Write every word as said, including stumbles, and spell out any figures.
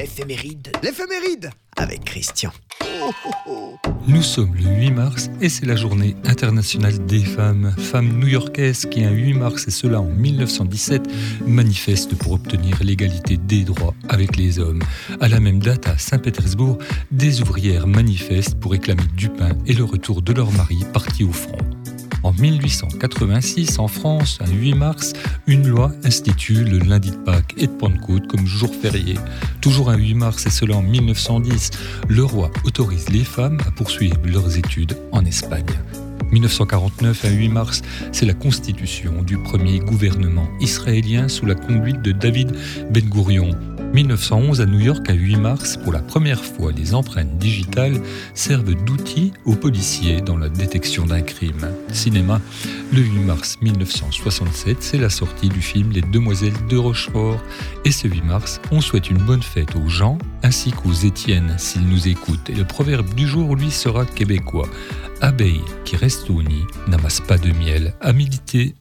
l'éphéméride. L'éphéméride avec Christian. Oh, oh, oh. Nous sommes le huit mars et c'est la journée internationale des femmes. Femmes new-yorkaises qui, un huit mars, et cela en mille neuf cent dix-sept, manifestent pour obtenir l'égalité des droits avec les hommes. À la même date, à Saint-Pétersbourg, des ouvrières manifestent pour réclamer du pain et le retour de leur mari partis au front. En mille huit cent quatre-vingt-six, en France, un huit mars, une loi institue le lundi de Pâques et de Pentecôte comme jour férié. Toujours un huit mars, et cela en mille neuf cent dix, le roi autorise les femmes à poursuivre leurs études en Espagne. mille neuf cent quarante-neuf, un huit mars, c'est la constitution du premier gouvernement israélien sous la conduite de David Ben-Gourion. mille neuf cent onze, à New York, un huit mars, pour la première fois, les empreintes digitales servent d'outil aux policiers dans la détection d'un crime. Cinéma, le huit mars mille neuf cent soixante-sept, c'est la sortie du film Les Demoiselles de Rochefort. Et ce huit mars, on souhaite une bonne fête aux Jean ainsi qu'aux Étienne s'ils nous écoutent. Et le proverbe du jour, lui, sera québécois. Abeille qui reste au nid n'amasse pas de miel. À méditer.